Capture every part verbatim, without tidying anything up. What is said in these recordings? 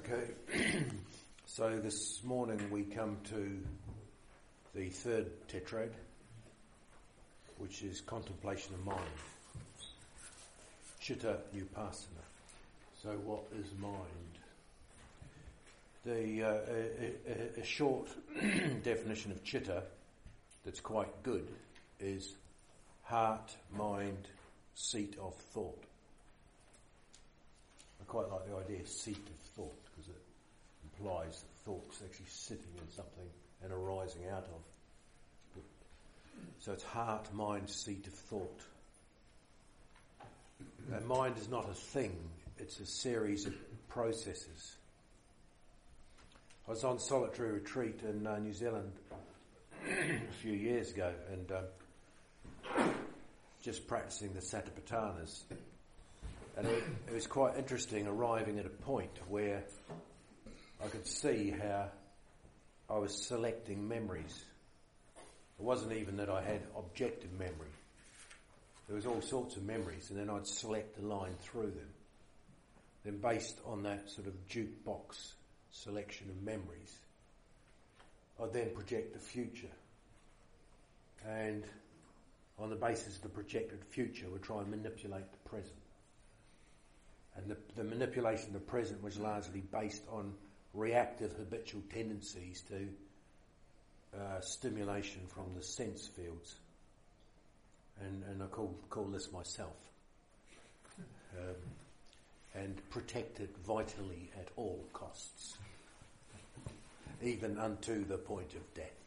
Okay, so this morning we come to the third tetrad, which is contemplation of mind. Chitta Upasana. So what is mind? The uh, a, a, a short definition of chitta that's quite good is heart, mind, seat of thought. I quite like the idea of seat of thought because it implies that thought's actually sitting in something and arising out of. So it's heart, mind, seat of thought. And mind is not a thing, it's a series of processes. I was on solitary retreat in uh, New Zealand a few years ago and uh, just practicing the Satipatthanas. And it, it was quite interesting arriving at a point where I could see how I was selecting memories. It wasn't even that I had objective memory. There was all sorts of memories, and then I'd select a line through them. Then based on that sort of jukebox selection of memories, I'd then project the future. And on the basis of the projected future, we'd try and manipulate the present. And the, the manipulation of the present was largely based on reactive habitual tendencies to uh, stimulation from the sense fields. And, and I call, call this myself. Um, and protect it vitally at all costs. Even unto the point of death.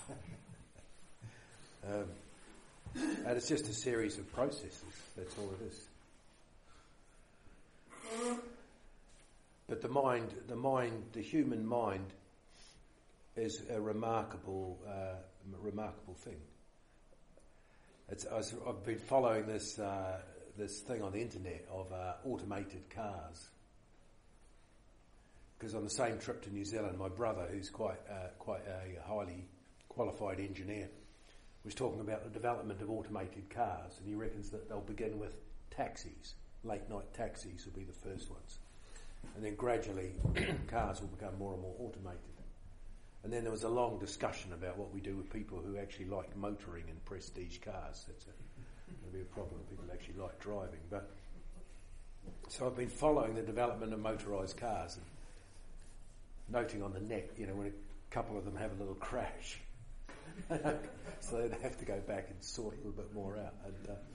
um, and it's just a series of processes. That's all it is. But the mind, the mind, the human mind is a remarkable, uh, remarkable thing. It's, I was, I've been following this, uh, this thing on the internet of uh, automated cars. Because on the same trip to New Zealand, my brother, who's quite, uh, quite a highly qualified engineer, was talking about the development of automated cars, and he reckons that they'll begin with taxis. Late night taxis will be the first ones. And then gradually cars will become more and more automated. And then there was a long discussion about what we do with people who actually like motoring in prestige cars. That's a, going to be a problem if people actually like driving. But so I've been following the development of motorised cars and noting on the net, you know, when a couple of them have a little crash. So they'd have to go back and sort a little bit more out. And uh,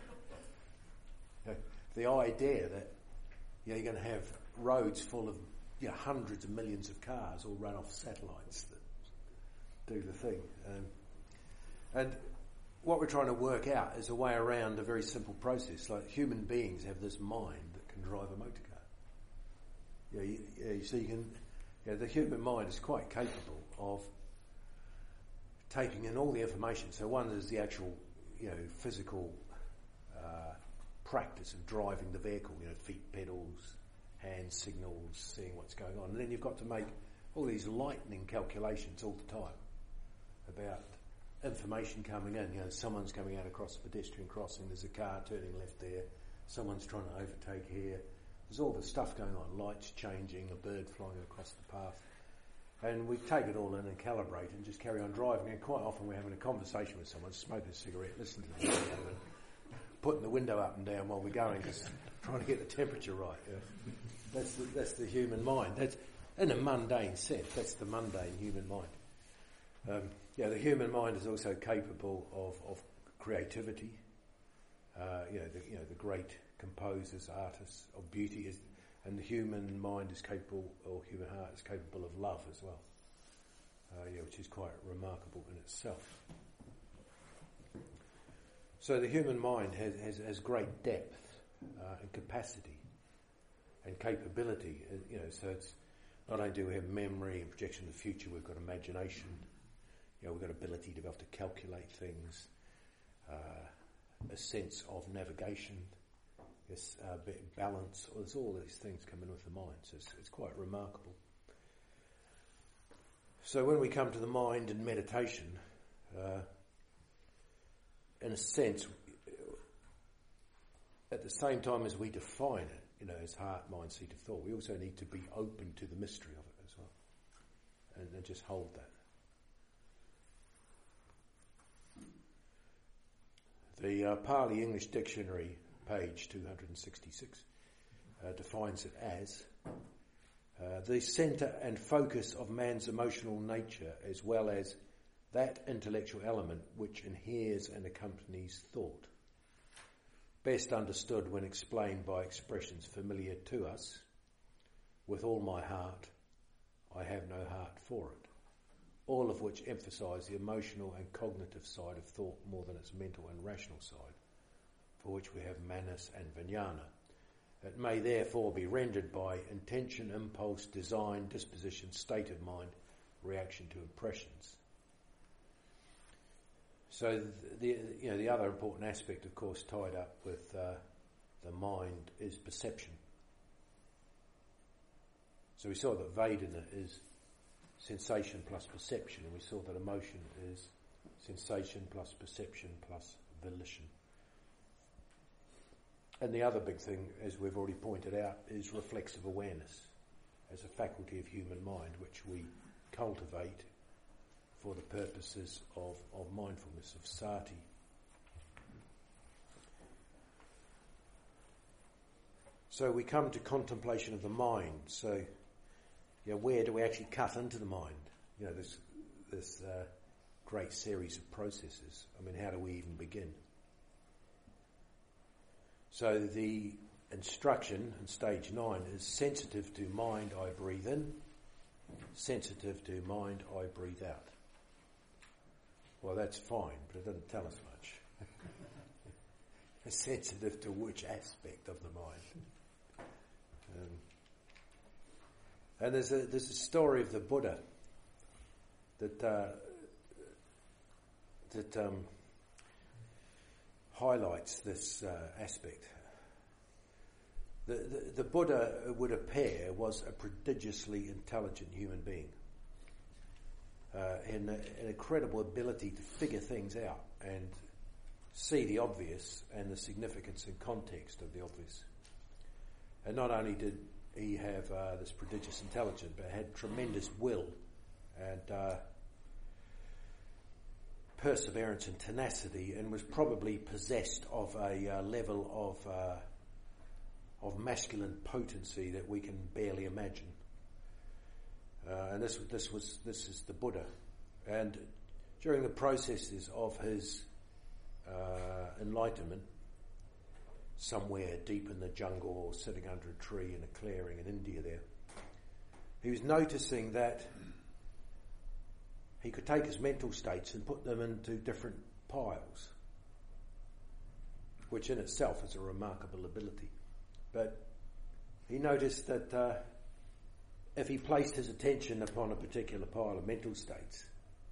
you know, the idea that you know, you're going to have roads full of you know, hundreds of millions of cars all run off satellites that do the thing. Um, and what we're trying to work out is a way around a very simple process. Like human beings have this mind that can drive a motor car. You know, you, you, so you can, you know, the human mind is quite capable of taking in all the information. So one is the actual, you know, physical uh, practice of driving the vehicle, you know, feet pedals, hand signals, seeing what's going on. And then you've got to make all these lightning calculations all the time about information coming in. You know, someone's coming out across a pedestrian crossing, there's a car turning left there, someone's trying to overtake here. There's all this stuff going on, lights changing, a bird flying across the path. And we take it all in and calibrate and just carry on driving. And quite often we're having a conversation with someone, smoking a cigarette, listening to the radio and putting the window up and down while we're going, just trying to get the temperature right. Yeah. That's the, that's the human mind. That's in a mundane sense. That's the mundane human mind. Um, yeah, the human mind is also capable of, of creativity. Uh, you know, the, you know, the great composers, artists of beauty is, and the human mind is capable, or human heart is capable of love as well. Uh, yeah, which is quite remarkable in itself. So the human mind has, has, has great depth uh, and capacity and capability. Uh, you know, so it's not only do we have memory and projection of the future, we've got imagination. You know, we've got ability to be able to calculate things, uh, a sense of navigation, yes, uh, balance. There's all these things come in with the mind. So it's, it's quite remarkable. So when we come to the mind and meditation. Uh, In a sense, at the same time as we define it, you know, as heart, mind, seat of thought. We also need to be open to the mystery of it as well, and, and just hold that. The uh, Pali English Dictionary, page two hundred sixty-six, uh, defines it as uh, the centre and focus of man's emotional nature, as well as that intellectual element which inheres and accompanies thought. Best understood when explained by expressions familiar to us. With all my heart, I have no heart for it. All of which emphasise the emotional and cognitive side of thought more than its mental and rational side, for which we have manas and vijnana. It may therefore be rendered by intention, impulse, design, disposition, state of mind, reaction to impressions. So the you know the other important aspect, of course, tied up with uh, the mind is perception. So we saw that Vedana is sensation plus perception, and we saw that emotion is sensation plus perception plus volition. And the other big thing, as we've already pointed out, is reflexive awareness as a faculty of human mind, which we cultivate for the purposes of, of mindfulness, of sati. So we come to contemplation of the mind. So, you know, where do we actually cut into the mind? You know, this this uh, great series of processes. I mean, how do we even begin? So the instruction in stage nine is sensitive to mind, I breathe in. Sensitive to mind, I breathe out. Well, that's fine, but it doesn't tell us much. It's sensitive to which aspect of the mind? Um, and there's a there's a story of the Buddha that uh, that um, highlights this uh, aspect. The, the the Buddha, it would appear, was a prodigiously intelligent human being, uh, and an incredible ability to figure things out and see the obvious and the significance and context of the obvious. And not only did he have uh, this prodigious intelligence, but had tremendous will and uh, perseverance and tenacity, and was probably possessed of a uh, level of uh, of masculine potency that we can barely imagine. Uh, and this this was this is the Buddha. And during the processes of his uh, enlightenment, somewhere deep in the jungle or sitting under a tree in a clearing in India there, he was noticing that he could take his mental states and put them into different piles, which in itself is a remarkable ability. But he noticed that uh, if he placed his attention upon a particular pile of mental states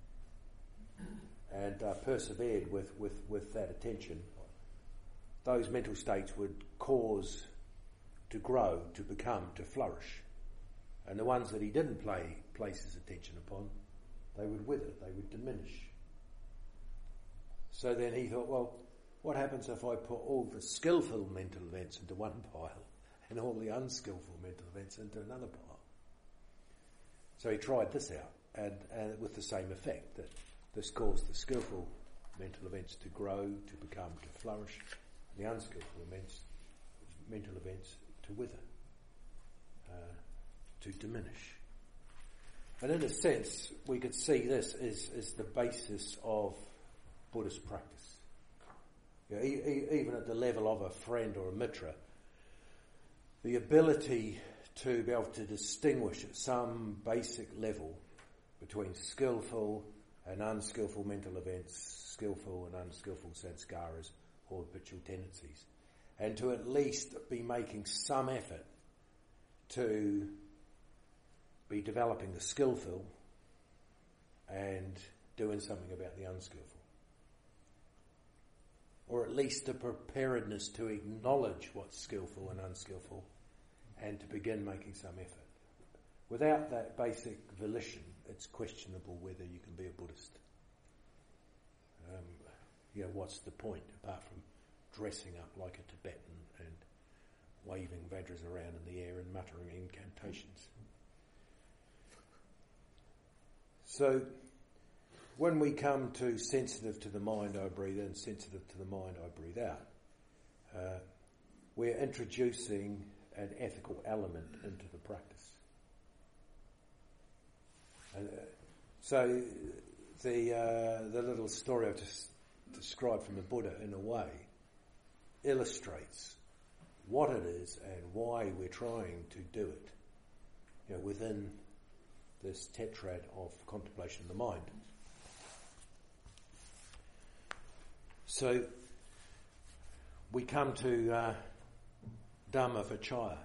and uh, persevered with, with, with that attention, those mental states would cause to grow, to become, to flourish. And the ones that he didn't play, place his attention upon, they would wither, they would diminish. So then he thought, well, what happens if I put all the skillful mental events into one pile and all the unskillful mental events into another pile? So he tried this out, and, and with the same effect, that this caused the skillful mental events to grow, to become, to flourish, the unskillful events, mental events to wither, uh, to diminish. And in a sense, we could see this as, as the basis of Buddhist practice. You know, e- e- even at the level of a friend or a mitra, the ability to be able to distinguish at some basic level between skillful and unskillful mental events, skillful and unskillful sanskaras or habitual tendencies, and to at least be making some effort to be developing the skillful and doing something about the unskillful. Or at least a preparedness to acknowledge what's skillful and unskillful and to begin making some effort. Without that basic volition, it's questionable whether you can be a Buddhist. Um, you know, what's the point apart from dressing up like a Tibetan and waving Vajras around in the air and muttering incantations. So, when we come to sensitive to the mind, I breathe in, sensitive to the mind, I breathe out, uh, we're introducing an ethical element into the practice. And, uh, so, the uh, the little story I just described from the Buddha, in a way, illustrates what it is and why we're trying to do it, you know, within this tetrad of contemplation of the mind. So we come to uh, Dhamma Vichaya,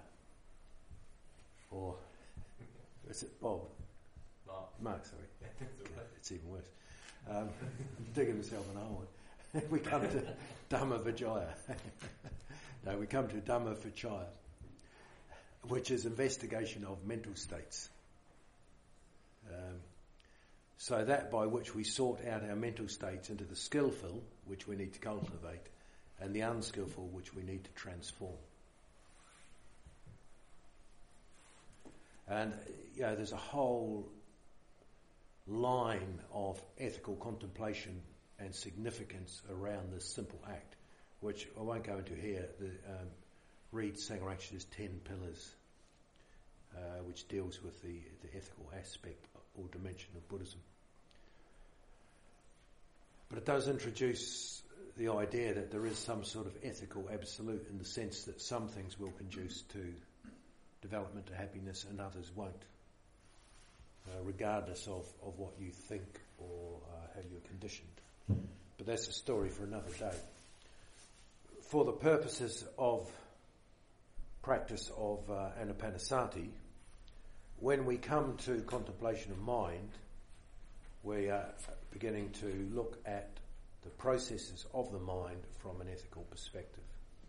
or is it Bob? Mark. Mark, sorry. It's even worse. Um, digging myself an hole. We come to Dhamma Vichaya. No, we come to Dhamma Vichaya, which is investigation of mental states. Um, so that by which we sort out our mental states into the skillful, which we need to cultivate, and the unskillful, which we need to transform. And, you know, there's a whole line of ethical contemplation and significance around this simple act, which I won't go into here. The, um, read Sangharakshita's Ten Pillars, uh, which deals with the, the ethical aspect or dimension of Buddhism. But it does introduce the idea that there is some sort of ethical absolute, in the sense that some things will conduce to development to happiness and others won't, uh, regardless of, of what you think or uh, how you're conditioned. But that's a story for another day. For the purposes of practice of uh, Anapanasati, when we come to contemplation of mind, we are beginning to look at the processes of the mind from an ethical perspective.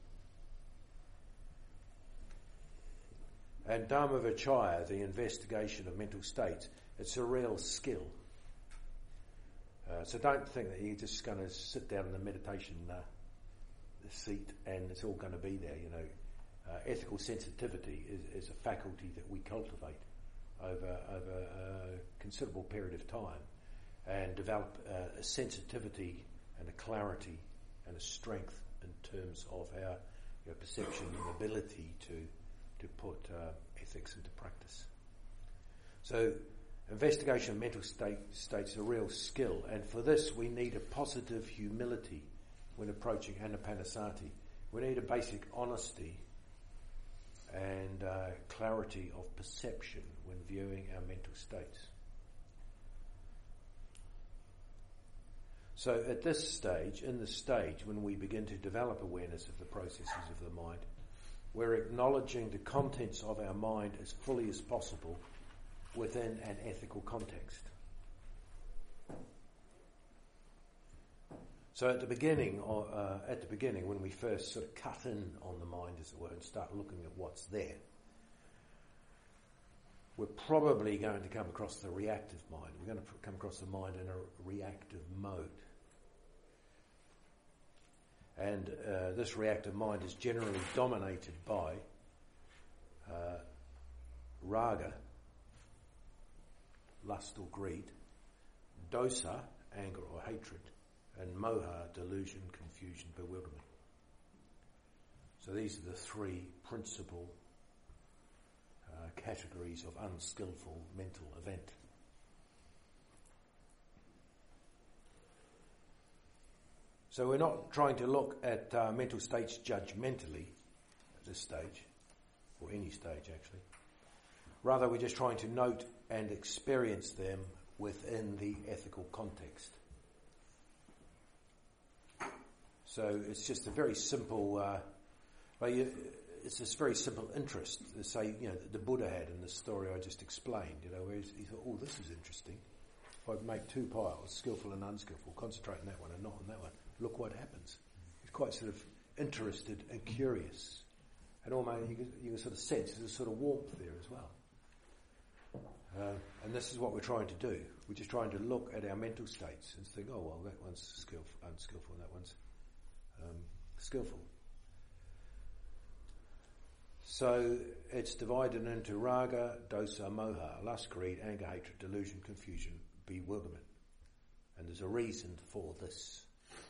And Dhamma Vichaya, the investigation of mental states, it's a real skill. Uh, so don't think that you're just going to sit down in the meditation uh, seat and it's all going to be there, you know. Uh, ethical sensitivity is, is a faculty that we cultivate over, over a considerable period of time and develop uh, a sensitivity and a clarity and a strength in terms of our, our perception and ability to to put uh, ethics into practice. So investigation of mental state, states is a real skill, and for this we need a positive humility when approaching Anapanasati. We need a basic honesty and uh, clarity of perception when viewing our mental states. So at this stage, in this stage, when we begin to develop awareness of the processes of the mind, we're acknowledging the contents of our mind as fully as possible within an ethical context. So at the beginning, or uh, at the beginning, when we first sort of cut in on the mind, as it were, and start looking at what's there, we're probably going to come across the reactive mind. We're going to come across the mind in a reactive mode. And uh, this reactive mind is generally dominated by uh, raga, lust or greed, dosa, anger or hatred, and moha, delusion, confusion, bewilderment. So these are the three principal uh, categories of unskillful mental event. So we're not trying to look at uh, mental states judgmentally at this stage, or any stage actually. Rather, we're just trying to note and experience them within the ethical context. So it's just a very simple, uh, well, you, it's this very simple interest, to say, you know, that the Buddha had in the story I just explained, you know, where he thought, oh, this is interesting. If I make two piles, skillful and unskillful, concentrate on that one and not on that one, look what happens. He's quite sort of interested and curious. And almost you can, you can sort of sense there's a sort of warmth there as well. Uh, and this is what we're trying to do. We're just trying to look at our mental states and think, oh, well, that one's skillful, unskillful, and that one's um, skillful. So it's divided into raga, dosa, moha, lust, greed, anger, hatred, delusion, confusion, bewilderment. And there's a reason for this.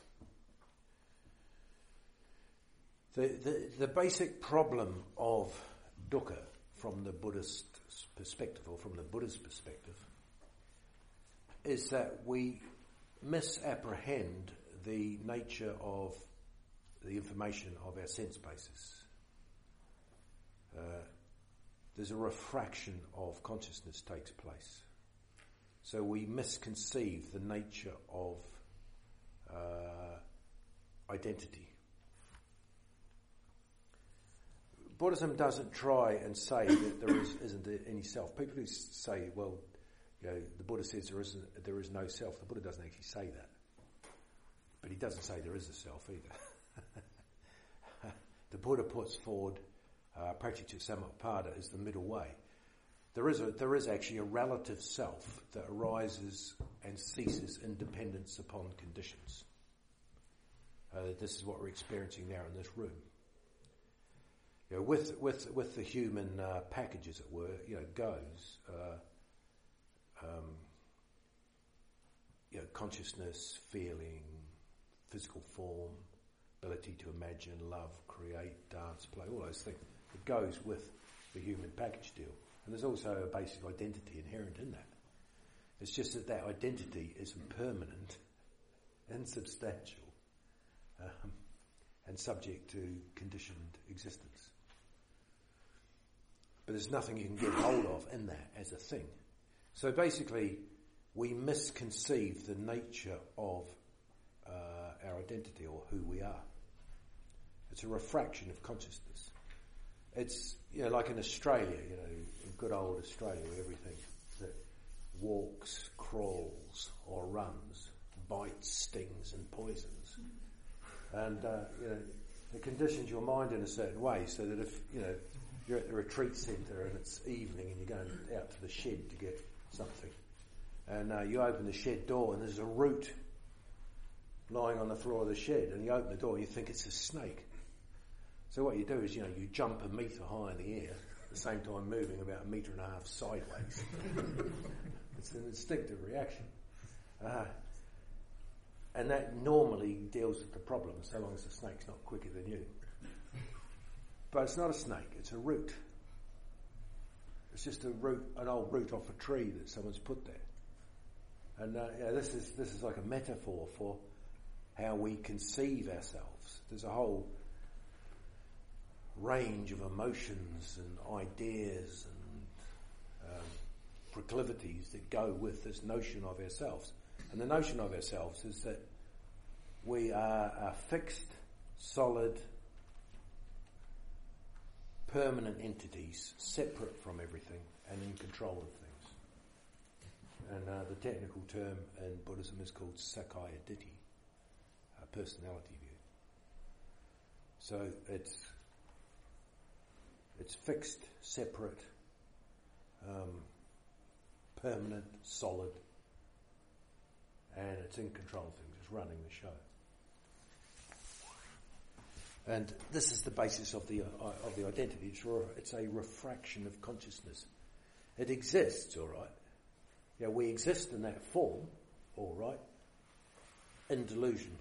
The, the, the basic problem of dukkha from the Buddhist perspective, or from the Buddha's perspective, is that we misapprehend the nature of the information of our sense basis. Uh, there's a refraction of consciousness takes place. So we misconceive the nature of uh, identity. Buddhism doesn't try and say that there is, isn't any self. People who say, well, you know, the Buddha says there isn't, there is no self. The Buddha doesn't actually say that. But he doesn't say there is a self either. The Buddha puts forward uh, Pratityasamutpada as the middle way. There is a, there is actually a relative self that arises and ceases in dependence upon conditions. Uh, this is what we're experiencing now in this room. You know, with with with the human uh, package, as it were, you know, goes uh, um, you know, consciousness, feeling, physical form, ability to imagine, love, create, dance, play, all those things. It goes with the human package deal. And there's also a basic identity inherent in that. It's just that that identity is impermanent, insubstantial, um, and subject to conditioned existence. But there's nothing you can get hold of in that as a thing. So basically, we misconceive the nature of uh, our identity or who we are. It's a refraction of consciousness. It's, you know, like in Australia, you know, in good old Australia, where everything that walks, crawls, or runs, bites, stings, and poisons. And, uh, you know, it conditions your mind in a certain way so that if, you know, you're at the retreat centre and it's evening and you're going out to the shed to get something, and uh, you open the shed door and there's a root lying on the floor of the shed, and you open the door and you think it's a snake. So what you do is, you know, you jump a metre high in the air, at the same time moving about a metre and a half sideways. It's an instinctive reaction. Uh, and that normally deals with the problem, so long as the snake's not quicker than you. But it's not a snake, it's a root. It's just a root, an old root off a tree that someone's put there. And uh, yeah, this is this is like a metaphor for how we conceive ourselves. There's a whole range of emotions and ideas and um, proclivities that go with this notion of ourselves. And the notion of ourselves is that we are, are fixed, solid, permanent entities, separate from everything and in control of things. And uh, the technical term in Buddhism is called Sakkaya Ditthi, a personality view. So it's it's fixed, separate, um, permanent, solid, and it's in control of things. It's running the show. And this is the basis of the uh, of the identity. It's, re- it's a refraction of consciousness. It exists, all right. Yeah, we exist in that form, all right, in delusion.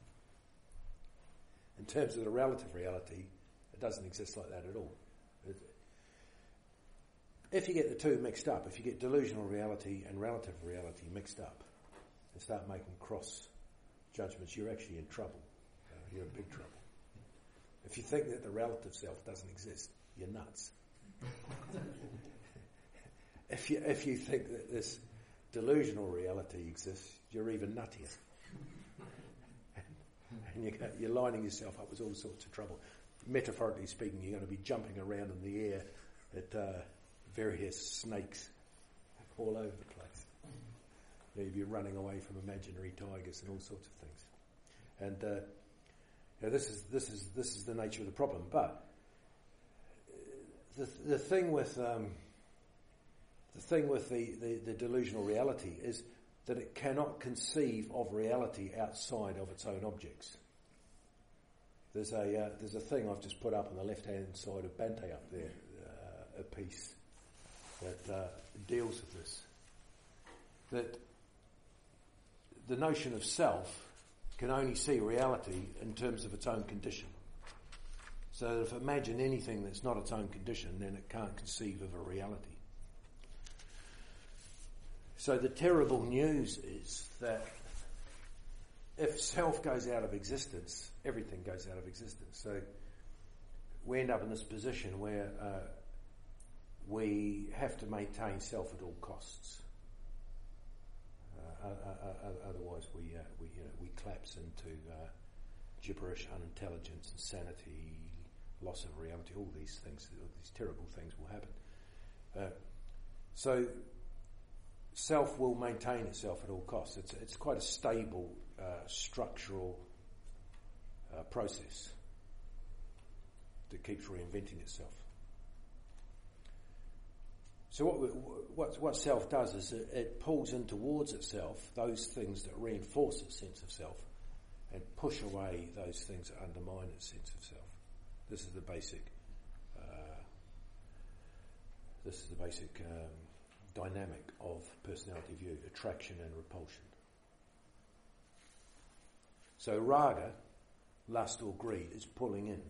In terms of the relative reality, it doesn't exist like that at all. It, if you get the two mixed up, if you get delusional reality and relative reality mixed up, and start making cross judgments, you're actually in trouble. Uh, you're in big trouble. If you think that the relative self doesn't exist, you're nuts. if you if you think that this delusional reality exists, you're even nuttier. and you're, you're lining yourself up with all sorts of trouble. Metaphorically speaking, you're going to be jumping around in the air at uh, various snakes all over the place. You'll be running away from imaginary tigers and all sorts of things. And uh, you know, this is this is this is the nature of the problem. But the the thing with um, the thing with the, the, the delusional reality is that it cannot conceive of reality outside of its own objects. There's a uh, there's a thing I've just put up on the left hand side of Bante up there, uh, a piece that uh, deals with this. That the notion of self can only see reality in terms of its own condition. So that if it imagine anything that's not its own condition, then it can't conceive of a reality. So the terrible news is that if self goes out of existence, everything goes out of existence. So we end up in this position where uh, we have to maintain self at all costs. Uh, uh, uh, otherwise, we uh, we you know, we collapse into uh, gibberish, unintelligence, insanity, loss of reality. All these things, all these terrible things will happen. Uh, so self will maintain itself at all costs. It's it's quite a stable uh, structural uh, process that keeps reinventing itself. So what what what self does is it, it pulls in towards itself those things that reinforce its sense of self, and push away those things that undermine its sense of self. This is the basic. Uh, this is the basic um, dynamic of personality view: attraction and repulsion. So raga, lust or greed, is pulling in,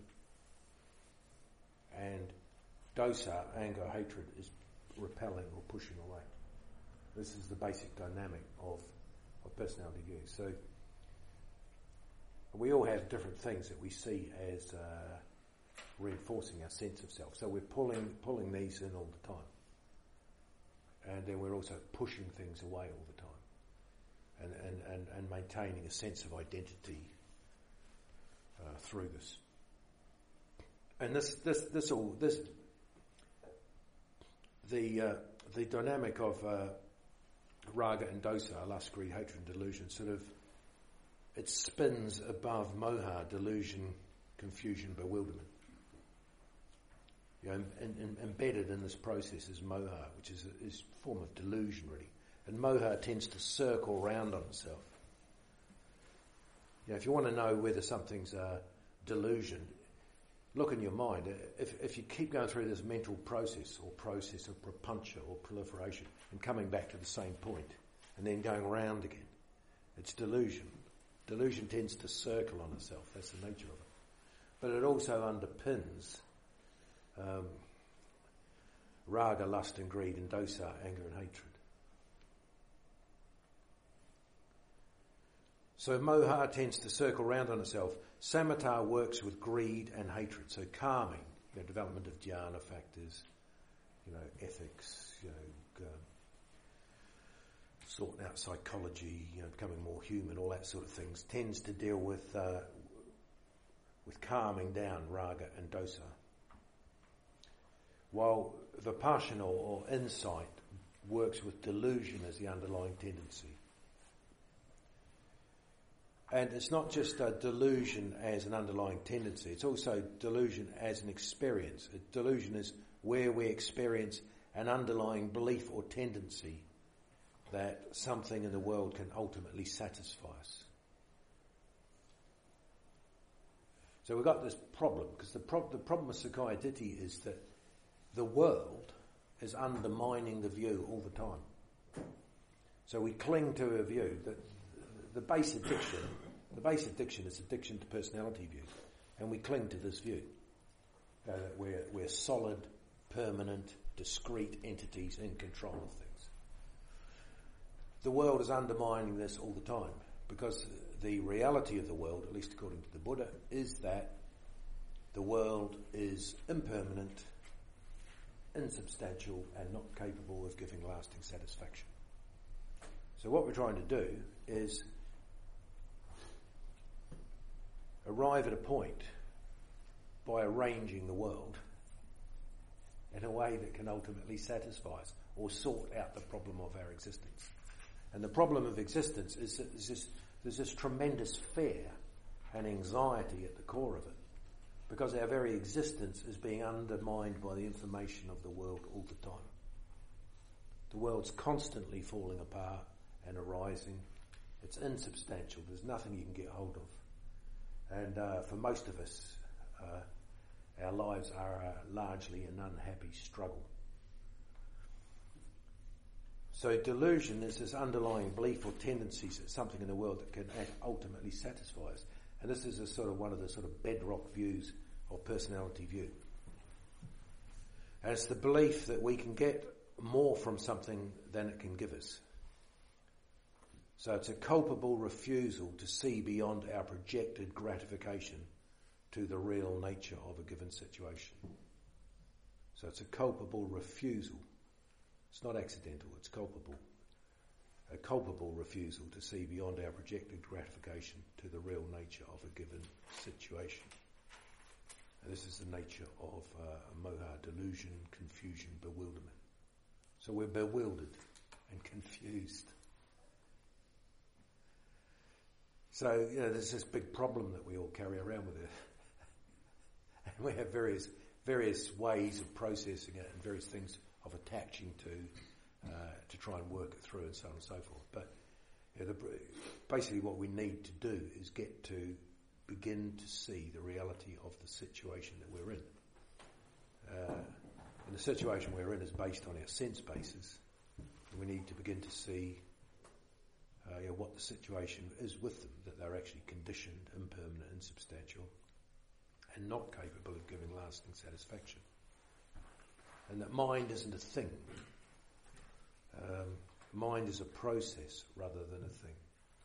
and dosa, anger, hatred, is repelling or pushing away. This is the basic dynamic of, of personality view. So we all have different things that we see as uh, reinforcing our sense of self. So we're pulling pulling these in all the time, and then we're also pushing things away all the time, and and, and, and maintaining a sense of identity uh, through this. And this this this all this. The uh, the dynamic of uh, raga and dosa, lust, greed, hatred, and delusion, sort of it spins above moha, delusion, confusion, bewilderment. You know, in, in, embedded in this process is moha, which is a, is a form of delusion, really. And moha tends to circle round on itself. You know, if you want to know whether something's a delusion, look in your mind. If if you keep going through this mental process or process of propuncia or proliferation and coming back to the same point and then going around again, it's delusion. Delusion tends to circle on itself. That's the nature of it. But it also underpins um, raga, lust and greed, and dosa, anger and hatred. So moha tends to circle round on itself. Samatha works with greed and hatred, so calming, you know, development of dhyana factors, you know, ethics, you know, um, sorting out psychology, you know, becoming more human, all that sort of things, tends to deal with uh, with calming down raga and dosa. While vipassana or insight works with delusion as the underlying tendency. And it's not just a delusion as an underlying tendency, it's also delusion as an experience. A delusion is where we experience an underlying belief or tendency that something in the world can ultimately satisfy us. So we've got this problem, because the, pro- the problem with Sakkaya Ditthi is that the world is undermining the view all the time. So we cling to a view that the base addiction, the base addiction is addiction to personality view, and we cling to this view uh, that we're, we're solid, permanent, discrete entities in control of things. The world is undermining this all the time, because the reality of the world, at least according to the Buddha, is that the world is impermanent, insubstantial, and not capable of giving lasting satisfaction. So what we're trying to do is arrive at a point by arranging the world in a way that can ultimately satisfy us or sort out the problem of our existence. And the problem of existence is that there's this, there's this tremendous fear and anxiety at the core of it, because our very existence is being undermined by the information of the world all the time. The world's constantly falling apart and arising. It's insubstantial. There's nothing you can get hold of. And uh, for most of us, uh, our lives are uh, largely an unhappy struggle. So delusion is this underlying belief or tendencies that something in the world that can ultimately satisfy us. And this is a sort of one of the sort of bedrock views of personality view. And it's the belief that we can get more from something than it can give us. So it's a culpable refusal to see beyond our projected gratification to the real nature of a given situation. So it's a culpable refusal. It's not accidental, it's culpable. A culpable refusal to see beyond our projected gratification to the real nature of a given situation. And this is the nature of uh, moha, delusion, confusion, bewilderment. So we're bewildered and confused. So, you know, there's this big problem that we all carry around with it. And we have various various ways of processing it and various things of attaching to uh, to try and work it through and so on and so forth. But you know, the, basically what we need to do is get to begin to see the reality of the situation that we're in. Uh, and the situation we're in is based on our sense bases. And we need to begin to see uh, you know, what the situation is with them, that they're actually conditioned, impermanent, insubstantial, and not capable of giving lasting satisfaction. And that mind isn't a thing. Um, mind is a process rather than a thing.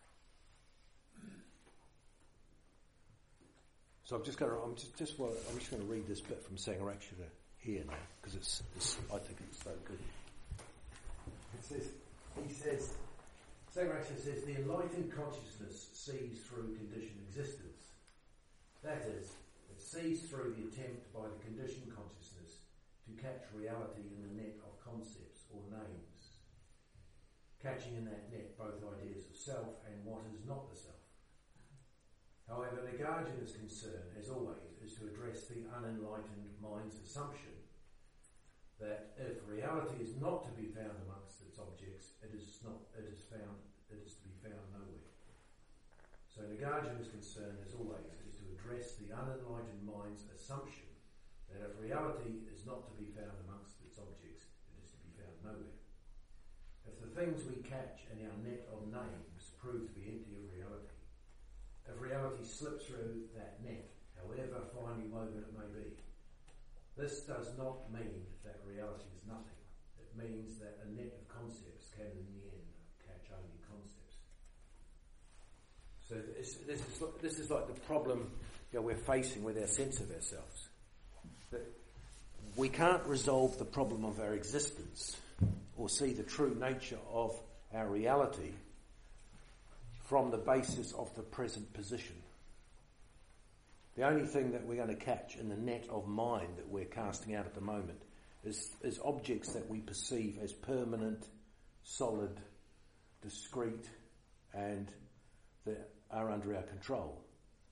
So I'm just going to, I'm just, just well, I'm just going to read this bit from Sangharakshita here now, because it's, it's, I think it's so good. It says, he says, Sangharakshita says, the enlightened consciousness sees through conditioned existence. That is, it sees through the attempt by the conditioned consciousness to catch reality in the net of concepts or names, catching in that net both ideas of self and what is not the self. However, Nagarjuna's concern, as always, is to address the unenlightened mind's assumption that if reality is not to be found amongst its objects, it is not. It is found. It is to be found nowhere. So Nagarjuna's concern, as always, is to address the unenlightened mind's assumption that if reality is not to be found amongst its objects, it is to be found nowhere. If the things we catch in our net of names prove to be empty of reality, if reality slips through that net, however finely woven it may be, this does not mean that reality is nothing. It means that a net of concepts can in the end catch only concepts. So this, this, is, this is like the problem you know, we're facing with our sense of ourselves. That we can't resolve the problem of our existence or see the true nature of our reality from the basis of the present position. The only thing that we're going to catch in the net of mind that we're casting out at the moment is, is objects that we perceive as permanent, solid, discrete, and that are under our control.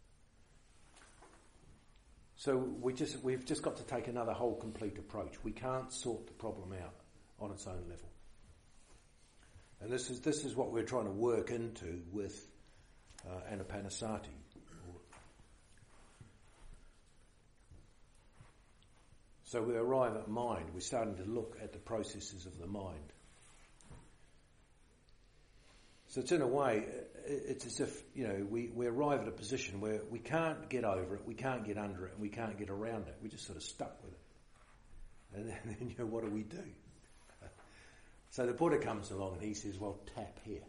So we just, we've just got to take another whole complete approach. We can't sort the problem out on its own level. And this is this is what we're trying to work into with uh, Anapanasati. So we arrive at mind. We're starting to look at the processes of the mind. So it's in a way, it's as if, you know, we, we arrive at a position where we can't get over it, we can't get under it, and we can't get around it. We're just sort of stuck with it. And then, and then you know, what do we do? So the Buddha comes along and he says, well, tap here.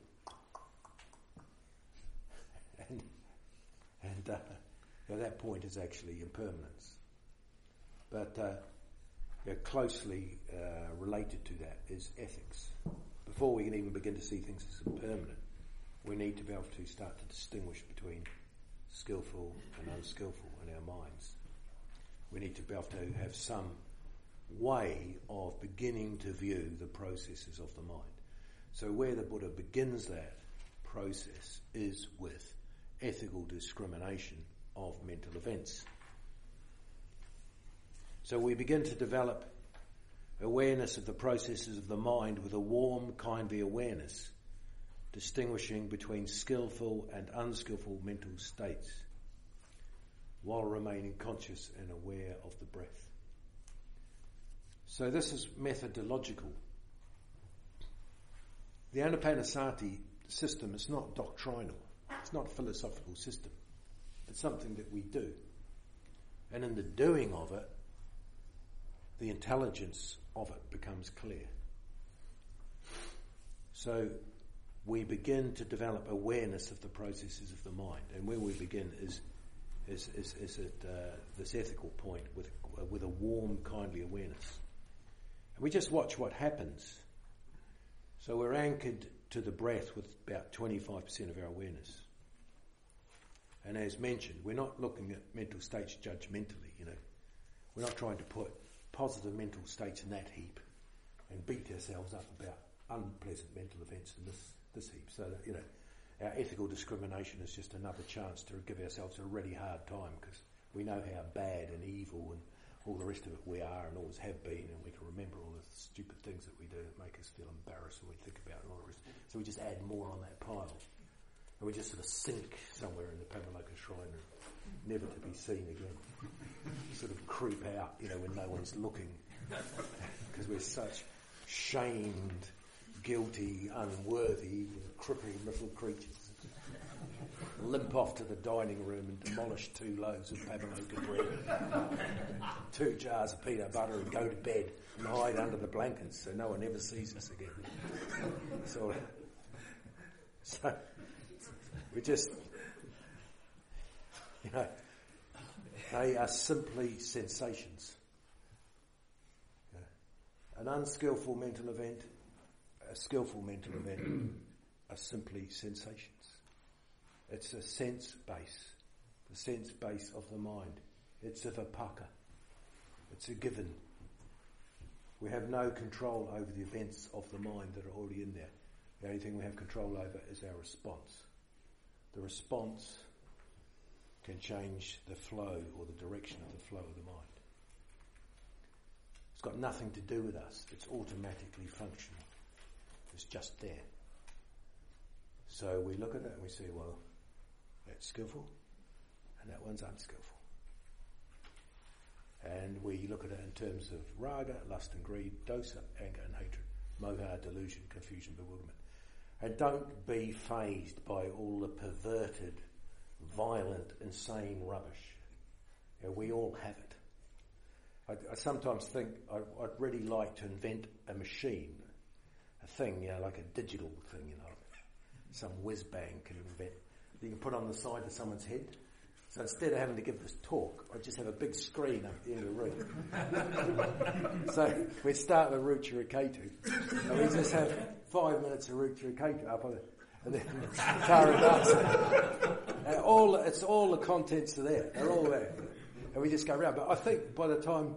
And, and uh, you know, that point is actually impermanence. But uh, you know, closely uh, related to that is ethics. Before we can even begin to see things as impermanent, we need to be able to start to distinguish between skillful and unskillful in our minds. We need to be able to have some way of beginning to view the processes of the mind. So where the Buddha begins that process is with ethical discrimination of mental events. So we begin to develop awareness of the processes of the mind with a warm, kindly awareness, distinguishing between skillful and unskillful mental states. while remaining conscious and aware of the breath. So this is methodological. The Anapanasati system is not doctrinal. It's not a philosophical system. It's something that we do. And in the doing of it, the intelligence of it becomes clear. So we begin to develop awareness of the processes of the mind. And where we begin is is, is, is at uh, this ethical point with, uh, with a warm, kindly awareness. And we just watch what happens. So we're anchored to the breath with about twenty-five percent of our awareness. And as mentioned, we're not looking at mental states judgmentally, you know. We're not trying to put positive mental states in that heap and beat ourselves up about unpleasant mental events in this, this heap. So that, you know, our ethical discrimination is just another chance to give ourselves a really hard time because we know how bad and evil and all the rest of it we are and always have been, and we can remember all the stupid things that we do that make us feel embarrassed when we think about it and all the rest. So we just add more on that pile. And we just sort of sink somewhere in the Pamaloka Shrine, never to be seen again. Sort of creep out, you know, when no one's looking, because we're such shamed, guilty, unworthy, crippling little creatures. Limp off to the dining room and demolish two loaves of Pamaloka bread, two jars of peanut butter, and go to bed and hide under the blankets so no one ever sees us again. So, so we just, you know, they are simply sensations. An unskillful mental event, a skillful mental event are simply sensations. It's a sense base, the sense base of the mind. It's a vipaka. It's a given. We have no control over the events of the mind that are already in there. The only thing we have control over is our response. The response can change the flow or the direction of the flow of the mind. It's got nothing to do with us. It's automatically functional. It's just there. So we look at it and we say, well, that's skillful and that one's unskillful. And we look at it in terms of raga, lust and greed, dosa, anger and hatred, moha, delusion, confusion, bewilderment. And don't be fazed by all the perverted, violent, insane rubbish. You know, we all have it. I, I sometimes think I, I'd really like to invent a machine, a thing, you know, like a digital thing, you know, some whiz bang can invent. You can put on the side of someone's head. So instead of having to give this talk, I just have a big screen up at the end of the room. So we start with Ruchiraketu, and we just have five minutes of Ruchiraketu up on it, and then Taradasa. And all, it's all the contents are there. They're all there. And we just go around. But I think by the time,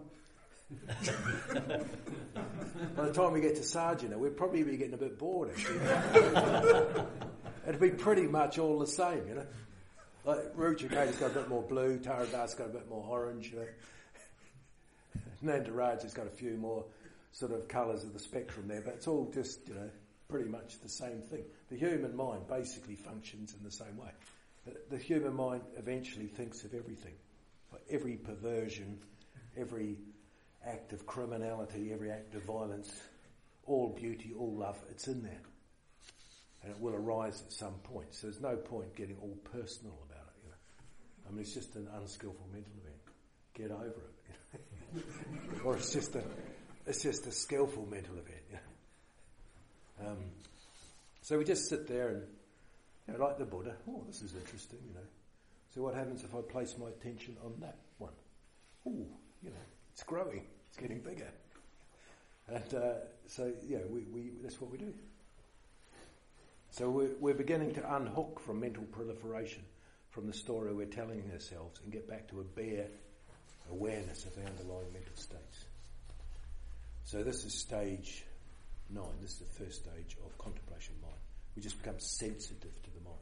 by the time we get to Sargent, we'll probably be getting a bit bored, actually. It'll be pretty much all the same, you know. Like Ruchiraketu's got a bit more blue, Taradas's got a bit more orange, you know. Nandaraja's got a few more sort of colours of the spectrum there, but it's all just, you know, pretty much the same thing. The human mind basically functions in the same way. The human mind eventually thinks of everything. Like every perversion, every act of criminality, every act of violence, all beauty, all love, it's in there. And it will arise at some point. So there's no point getting all personal about it, you know. I mean, it's just an unskillful mental event. Get over it. You know? Or it's just a, it's just a skillful mental event, you know. Um, so we just sit there and, you know, like the Buddha, oh, this is interesting, you know. So what happens if I place my attention on that one? Oh, you know, it's growing. It's getting bigger. And uh, so, yeah, we, we that's what we do. So we're, we're beginning to unhook from mental proliferation, from the story we're telling ourselves, and get back to a bare awareness of the underlying mental states. So this is stage nine. This is the first stage of contemplation mind. We just become sensitive to the mind.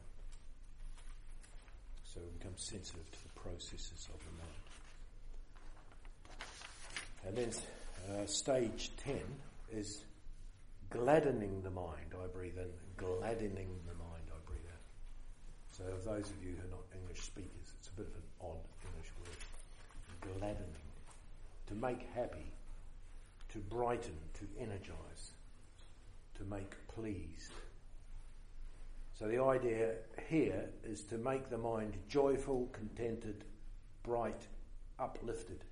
So we become sensitive to the processes of the mind. And then uh, stage ten is gladdening the mind, I breathe in. Gladdening the mind, I breathe out. So of those of you who are not English speakers, it's a bit of an odd English gladdening, to make happy, to brighten, to energize, to make pleased. So the idea here is to make the mind joyful, contented, bright, uplifted.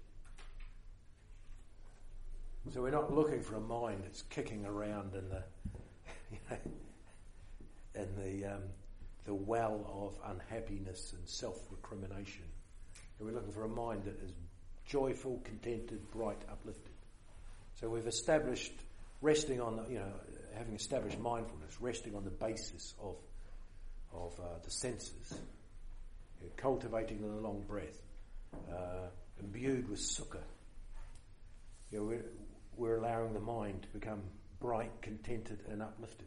So we're not looking for a mind that's kicking around in the, you know, in the um, the well of unhappiness and self-recrimination. And we're looking for a mind that is joyful, contented, bright, uplifted. So we've established, resting on, the, you know, having established mindfulness, resting on the basis of of uh, the senses, you know, cultivating the long breath, uh, imbued with sukha. You know, we're, we're allowing the mind to become bright, contented, and uplifted.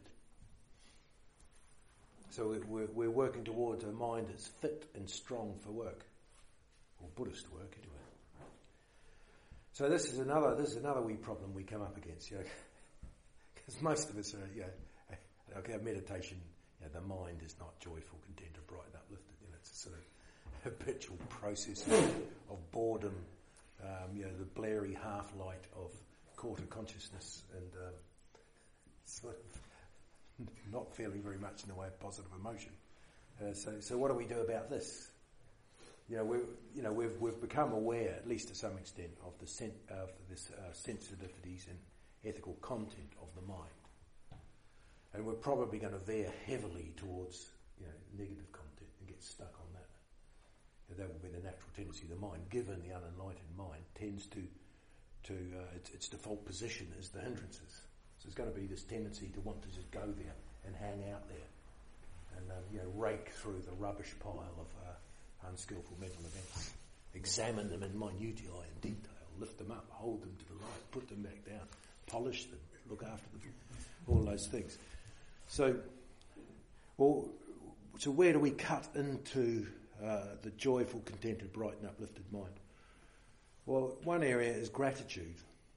So we're, we're working towards a mind that's fit and strong for work, or Buddhist work anyway. So this is another this is another wee problem we come up against, you know, because most of us are, you know, okay, meditation. You know, the mind is not joyful, contented, bright, and uplifted. You know, it's a sort of habitual process of, of boredom. Um, you know, the blurry half-light of quarter consciousness, and um, sort of not feeling very much in the way of positive emotion. Uh, so, so what do we do about this? You know, we, you know, we've we've become aware, at least to some extent, of the sen- of this uh, sensitivities and ethical content of the mind, and we're probably going to veer heavily towards, you know, negative content and get stuck on that. You know, that will be the natural tendency of the mind, given the unenlightened mind tends to to uh, its, its default position is the hindrances. So there's going to be this tendency to want to just go there and hang out there, and um, you know, rake through the rubbish pile of uh, unskillful mental events, examine them in minutiae and detail, lift them up, hold them to the light, put them back down, polish them, look after them, all those things. So, well, so where do we cut into uh, the joyful, contented, bright, and uplifted mind? Well, one area is gratitude.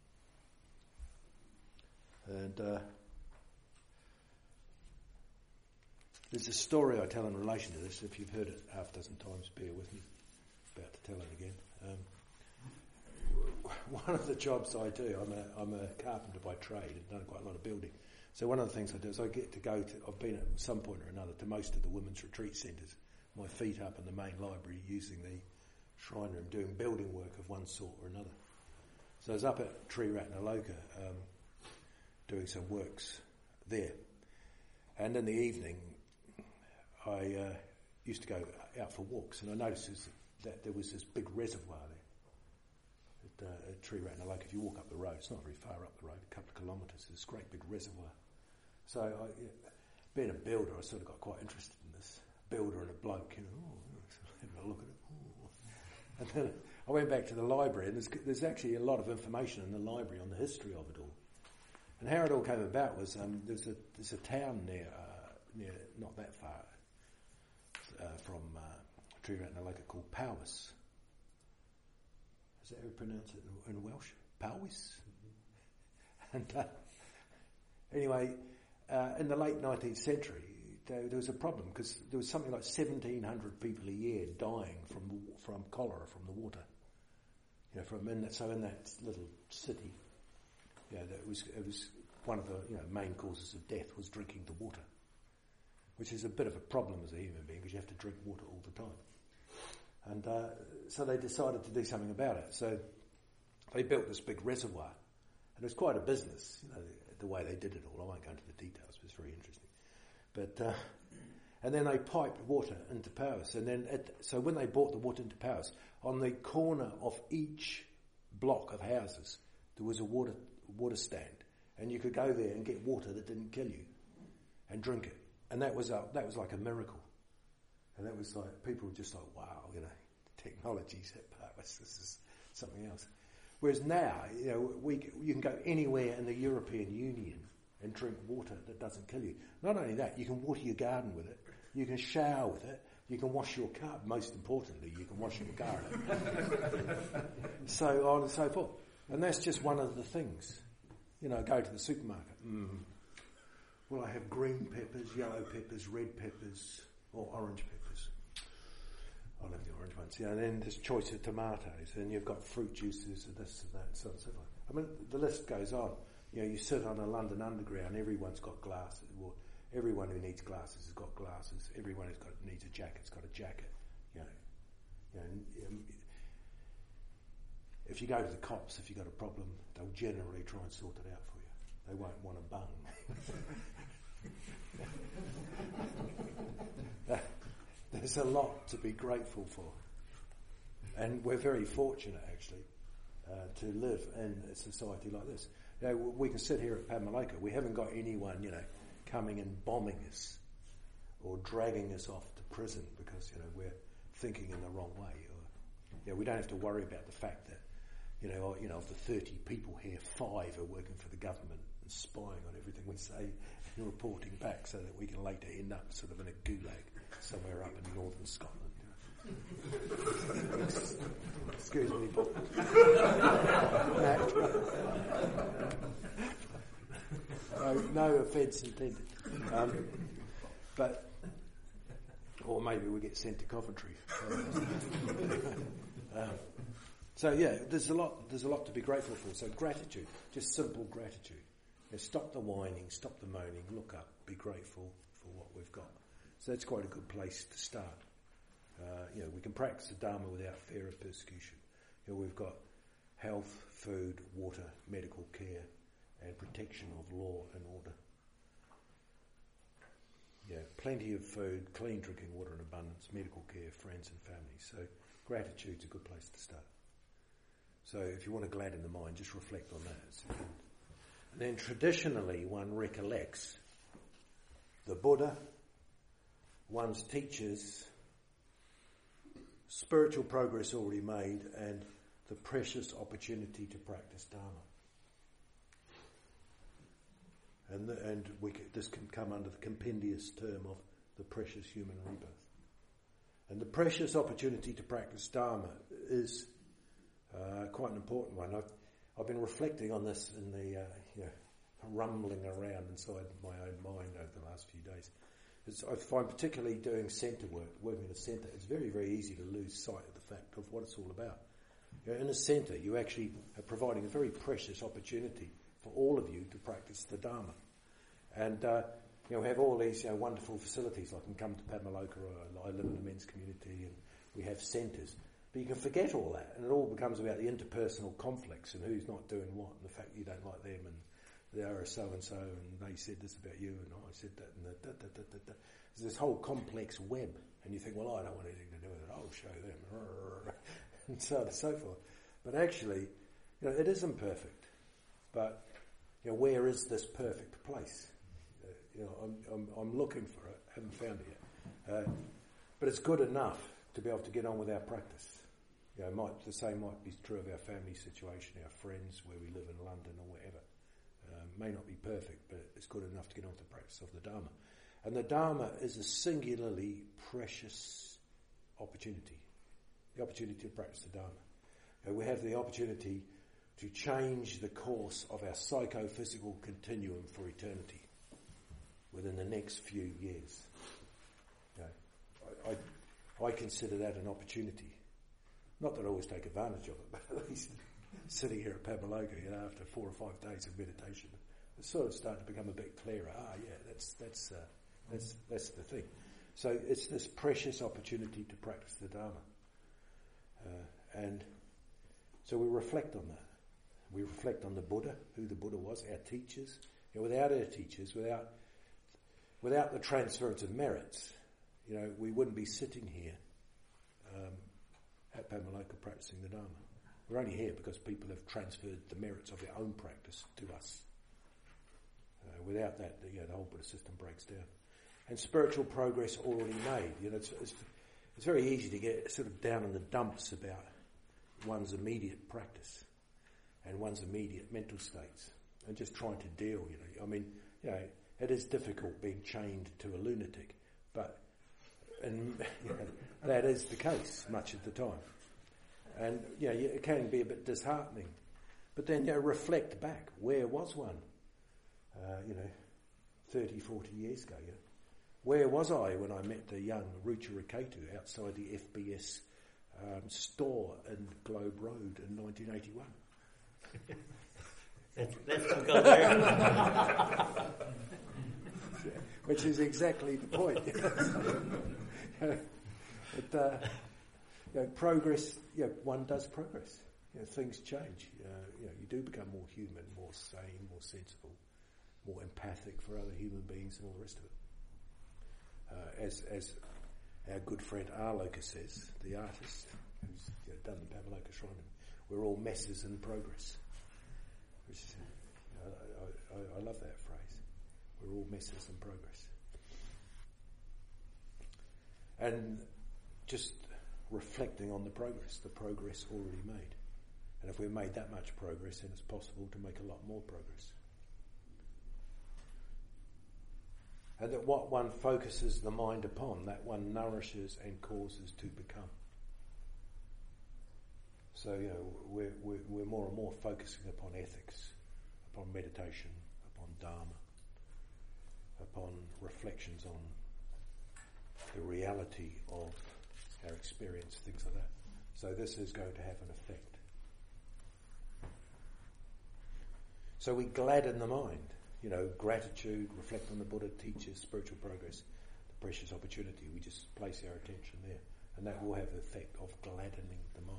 And uh, there's a story I tell in relation to this. If you've heard it half a dozen times, bear with me. About to tell it again. Um, one of the jobs I do, I'm a, I'm a carpenter by trade and done quite a lot of building. So one of the things I do is I get to go to, I've been at some point or another to most of the women's retreat centres, my feet up in the main library using the shrine room, doing building work of one sort or another. So I was up at Triratnaloka um, doing some works there. And in the evening, I uh, used to go out for walks, and I noticed that there was this big reservoir there at, uh, at Triratnaloka. If you walk up the road, it's not very far up the road, a couple of kilometres, this great big reservoir. So I, yeah, being a builder, I sort of got quite interested in this. Builder and a bloke, you know, oh, have a look at it. Oh. And then I went back to the library, and there's, there's actually a lot of information in the library on the history of it all. And how it all came about was um, there's a there's a town near uh, near not that far uh, from uh, Triratnaloka called Powys. Is that how you pronounce it in, in Welsh? Powys. Mm-hmm. And uh, anyway, uh, in the late nineteenth century, there, there was a problem because there was something like seventeen hundred people a year dying from from cholera from the water. You know, from in that, so in that little city. Yeah, that was it was one of the you know main causes of death was drinking the water, which is a bit of a problem as a human being because you have to drink water all the time. And uh, so they decided to do something about it. So they built this big reservoir, and it was quite a business. You know, the, the way they did it all. I won't go into the details, but it's very interesting. But uh, and then they piped water into Powys, and then at, so when they brought the water into Powys, on the corner of each block of houses there was a water. water stand, and you could go there and get water that didn't kill you and drink it, and that was a, that was like a miracle, and that was like people were just like, wow, you know, technology's at Powys, this is something else. Whereas now, you know, we you can go anywhere in the European Union and drink water that doesn't kill you. Not only that, you can water your garden with it, you can shower with it, you can wash your car. Most importantly, you can wash your car. So on and so forth. And that's just one of the things. You know, go to the supermarket. Mm. Well, I have green peppers, yellow peppers, red peppers, or orange peppers. I'll have the orange ones. Yeah, and then there's choice of tomatoes, and you've got fruit juices and this and that, so on and so forth. I mean, the list goes on. You know, you sit on a London Underground, everyone's got glasses. Well, everyone who needs glasses has got glasses. Everyone who's got needs a jacket's got a jacket. You know, you know. Um, if you go to the cops, if you've got a problem, they'll generally try and sort it out for you. They won't want a bung. There's a lot to be grateful for. And we're very fortunate, actually, uh, to live in a society like this. You know, we can sit here at Pamaloka. We haven't got anyone, you know, coming and bombing us or dragging us off to prison because, you know, we're thinking in the wrong way. Or, you know, we don't have to worry about the fact that, you know, you know, of the thirty people here, five are working for the government and spying on everything we say and reporting back so that we can later end up sort of in a gulag somewhere up in northern Scotland. Excuse me, Paul. no, no offence intended. Um, but, or maybe we get sent to Coventry. um, so yeah, there's a lot. There's a lot to be grateful for. So gratitude, just simple gratitude. You know, stop the whining, stop the moaning, look up, be grateful for what we've got. So that's quite a good place to start. Uh, you know, we can practice the Dharma without fear of persecution. You know, we've got health, food, water, medical care, and protection of law and order. Yeah, plenty of food, clean drinking water in abundance, medical care, friends and family. So gratitude's a good place to start. So if you want to gladden the mind, just reflect on that. And then traditionally one recollects the Buddha, one's teachers, spiritual progress already made, and the precious opportunity to practice Dharma. And, the, and we, this can come under the compendious term of the precious human rebirth. And the precious opportunity to practice Dharma is uh, quite an important one. I've, I've been reflecting on this in the, uh, you know, rumbling around inside my own mind over the last few days. It's, I find particularly doing centre work, working in a centre, it's very, very easy to lose sight of the fact of what it's all about. You know, in a centre, you actually are providing a very precious opportunity for all of you to practice the Dharma. And, uh, you know, we have all these you know, wonderful facilities. I can come to Pamaloka, or I live in a men's community, and we have centres. But you can forget all that, and it all becomes about the interpersonal conflicts and who's not doing what, and the fact you don't like them, and they are so-and-so, and they said this about you, and I said that, and the da, da, da, da, da. There's this whole complex web, and you think, well, I don't want anything to do with it, I'll show them, and so on and so forth. But actually, you know, it isn't perfect. But, you know, where is this perfect place? Uh, you know, I'm, I'm, I'm looking for it, haven't found it yet. Uh, but it's good enough to be able to get on with our practice. You know, might, the same might be true of our family situation, our friends, where we live in London or wherever. Um, may not be perfect, but it's good enough to get on with the practice of the Dharma. And the Dharma is a singularly precious opportunity, the opportunity to practice the Dharma. You know, we have the opportunity to change the course of our psychophysical continuum for eternity within the next few years. You know, I, I, I consider that an opportunity. Not that I always take advantage of it, but at least sitting here at Pamaloka, you know, after four or five days of meditation, it's sort of starting to become a bit clearer. Ah, yeah, that's that's uh, that's that's the thing. So it's this precious opportunity to practice the Dharma, uh, and so we reflect on that. We reflect on the Buddha, who the Buddha was, our teachers. You know, without our teachers, without without the transference of merits, you know, we wouldn't be sitting here um, at Pamaloka practicing the Dharma. We're only here because people have transferred the merits of their own practice to us. Uh, without that, the, you know, the whole Buddhist system breaks down. And spiritual progress already made. You know, it's, it's, it's very easy to get sort of down in the dumps about one's immediate practice and one's immediate mental states and just trying to deal. You know, I mean, you know, it is difficult being chained to a lunatic, but and you know, that is the case much of the time. And, you know, it can be a bit disheartening. But then, you know, reflect back. Where was one, uh, you know, thirty, forty years ago? You know? where was I when I met the young Rucha Rakeitu outside the F B S um, store in Globe Road in nineteen eighty-one? That's, that's not gone there. Which is exactly the point. but, uh, you know, progress, you know, one does progress. You know, things change. Uh, you know, you do become more human, more sane, more sensible, more empathic for other human beings and all the rest of it. Uh, as as our good friend Arloka says, the artist who's you know, done the Pamaloka Shrine, we're all messes in progress. Which, you know, I, I, I love that phrase. We're all messes in progress. And just reflecting on the progress, the progress already made. And if we've made that much progress, then it's possible to make a lot more progress. And that what one focuses the mind upon, that one nourishes and causes to become. So, you know, we're, we're, we're more and more focusing upon ethics, upon meditation, upon Dharma, upon reflections on the reality of our experience, things like that. So this is going to have an effect. So we gladden the mind. You know, gratitude, reflect on the Buddha, teachers, spiritual progress, the precious opportunity. We just place our attention there. And that will have the effect of gladdening the mind.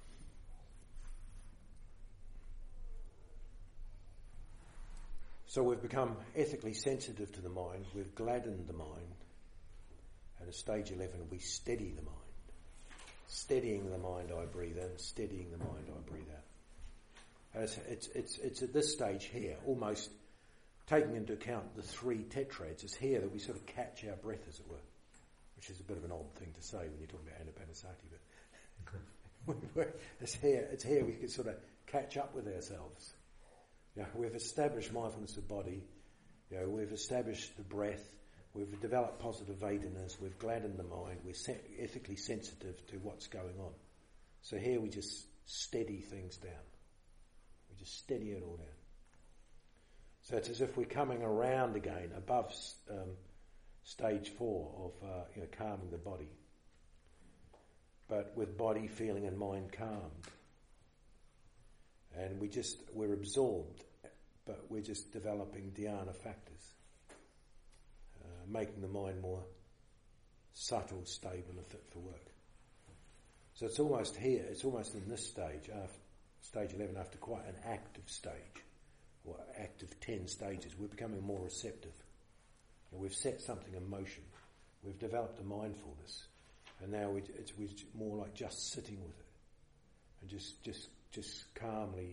So we've become ethically sensitive to the mind, we've gladdened the mind, and at stage eleven we steady the mind. Steadying the mind, I breathe in, steadying the mind, I breathe out. And it's, it's, it's, it's at this stage here, almost taking into account the three tetrads, it's here that we sort of catch our breath, as it were, which is a bit of an odd thing to say when you're talking about Anapanasati, but it's here, it's here we can sort of catch up with ourselves. You know, we've established mindfulness of body, you know, we've established the breath, we've developed positive Vedanas, we've gladdened the mind, we're se- ethically sensitive to what's going on. So here we just steady things down. We just steady it all down. So it's as if we're coming around again above um, stage four of uh, you know, calming the body, but with body, feeling and mind calmed. And we just, we're absorbed, but we're just developing dhyana factors, uh, making the mind more subtle, stable and fit for work. So it's almost here, it's almost in this stage, after stage eleven, after quite an active stage, or active ten stages, we're becoming more receptive. And we've set something in motion. We've developed a mindfulness. And now we, it's we're more like just sitting with it. And just just just calmly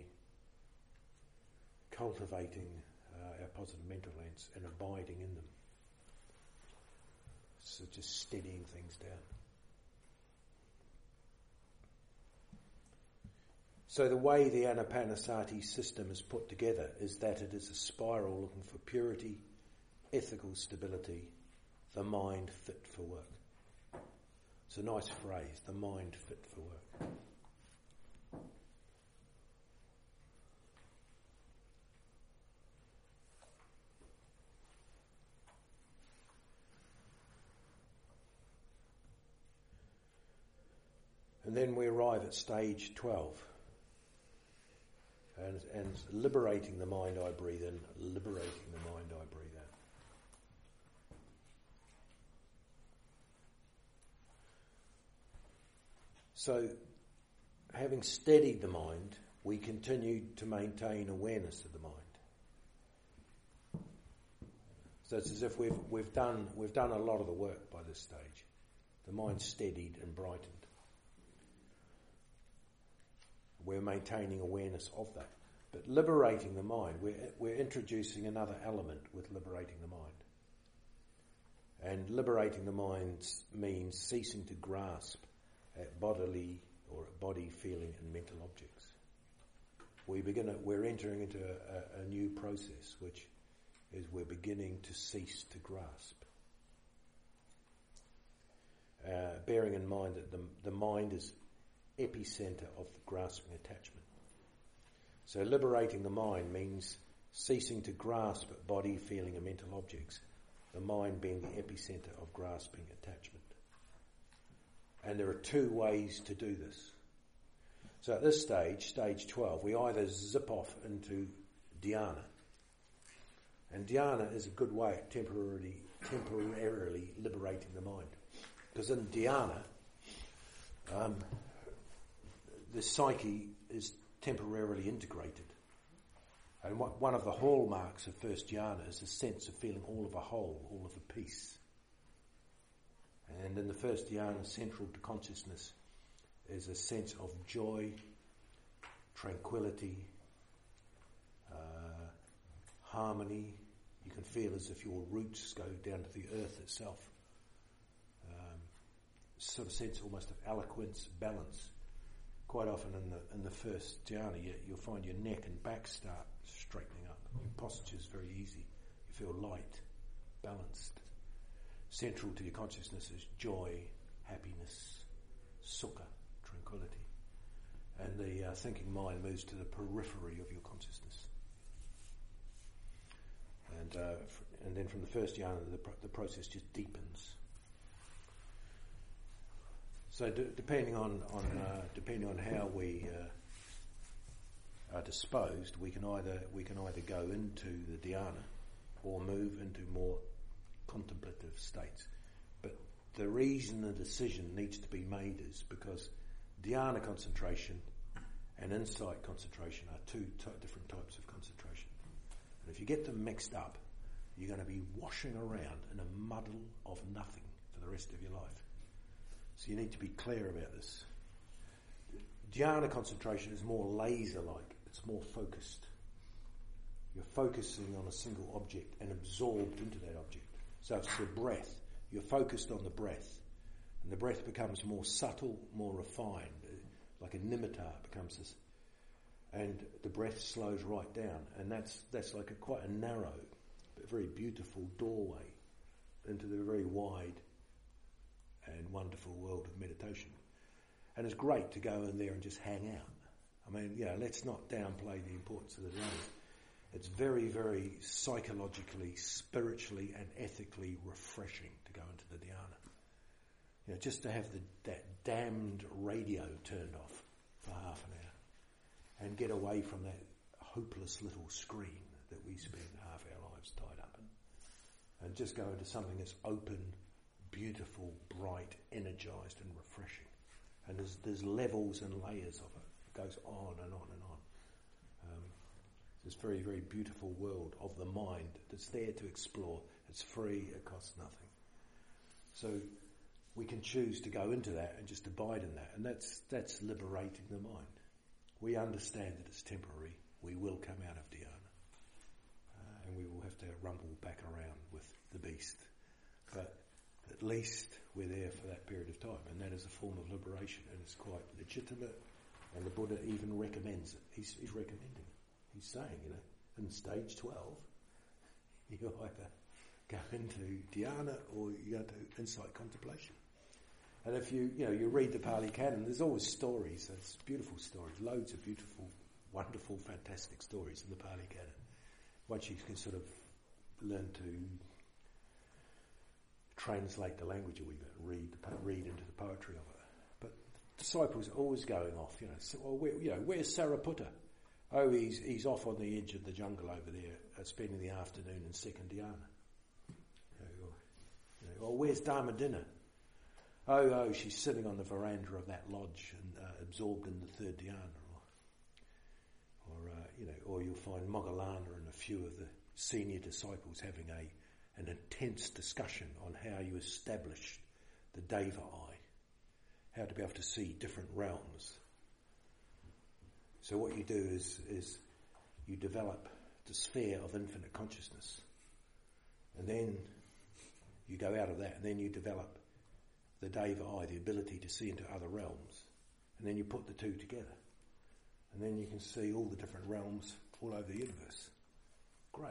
cultivating uh, our positive mental lens and abiding in them. So just steadying things down. So the way the Anapanasati system is put together is that it is a spiral looking for purity, ethical stability, the mind fit for work. It's a nice phrase, the mind fit for work. And then we arrive at stage twelve. And, and liberating the mind, I breathe in. Liberating the mind, I breathe out. So, having steadied the mind, we continue to maintain awareness of the mind. So it's as if we've we've done we've done a lot of the work by this stage. The mind's steadied and brightened. We're maintaining awareness of that. But liberating the mind, we're, we're introducing another element with liberating the mind. And liberating the mind means ceasing to grasp at bodily or at body, feeling and mental objects. We begin. A, we're entering into a, a, a new process, which is we're beginning to cease to grasp. Uh, bearing in mind that the, the mind is epicenter of the grasping attachment. So liberating the mind means ceasing to grasp at body, feeling and mental objects the mind being the epicenter of grasping attachment. And there are two ways to do this. So at this stage, stage twelve, we either zip off into dhyana. And dhyana is a good way at temporarily, temporarily liberating the mind. Because in dhyana, um, the psyche is temporarily integrated. And what, one of the hallmarks of first dhyana is the sense of feeling all of a whole, all of a piece. And in the first dhyana, central to consciousness is a sense of joy, tranquility, uh, harmony. You can feel as if your roots go down to the earth itself. Um, sort of sense almost of eloquence, balance. Quite often in the in the first dhyana, you, you'll find your neck and back start straightening up. Your posture is very easy. You feel light, balanced. Central to your consciousness is joy, happiness, sukha, tranquility. And the uh, thinking mind moves to the periphery of your consciousness. And uh, f- and then from the first dhyana, the, pr- the process just deepens. So d- depending on, on uh, depending on how we uh, are disposed, we can either we can either go into the dhyana or move into more contemplative states. But the reason the decision needs to be made is because dhyana concentration and insight concentration are two t- different types of concentration. And if you get them mixed up, you're going to be washing around in a muddle of nothing for the rest of your life. So you need to be clear about this. Dhyana concentration is more laser-like. It's more focused. You're focusing on a single object and absorbed into that object. So it's the breath. You're focused on the breath. And the breath becomes more subtle, more refined. Like a nimitta becomes this. And the breath slows right down. And that's that's like a quite a narrow, but very beautiful doorway into the very wide and wonderful world of meditation. And it's great to go in there and just hang out. I mean, you know, let's not downplay the importance of the dhyana. It's very, very psychologically, spiritually and ethically refreshing to go into the dhyana. You know, just to have the, that damned radio turned off for half an hour and get away from that hopeless little screen that we spend half our lives tied up in. And just go into something that's open, beautiful, bright, energized and refreshing. And there's, there's levels and layers of it. It goes on and on and on. Um, this very, very beautiful world of the mind that's there to explore. It's free, it costs nothing. So we can choose to go into that and just abide in that. And that's that's liberating the mind. We understand that it's temporary. We will come out of dhyana. Uh, and we will have to rumble back around with the beast. But at least we're there for that period of time. And that is a form of liberation. And it's quite legitimate. And the Buddha even recommends it. He's, he's recommending it. He's saying, you know, in stage twelve, you either go into dhyana or you go to insight contemplation. And if you, you know, you read the Pali Canon, there's always stories. There's beautiful stories, loads of beautiful, wonderful, fantastic stories in the Pali Canon. Once you can sort of learn to translate the language a wee bit, read the, read into the poetry of it. But disciples are always going off, you know. So, well, where, you know, where's Sariputta? Oh, he's he's off on the edge of the jungle over there, uh, spending the afternoon in second dhyana. You know, or, you know, or where's Dharmadina? Oh, oh, she's sitting on the veranda of that lodge and uh, absorbed in the third dhyana. Or, or uh, you know, or you'll find Moggallana and a few of the senior disciples having a an intense discussion on how you establish the Deva eye, how to be able to see different realms. So what you do is is you develop the sphere of infinite consciousness, and then you go out of that, and then you develop the Deva eye, the ability to see into other realms, and then you put the two together, and then you can see all the different realms all over the universe. Great.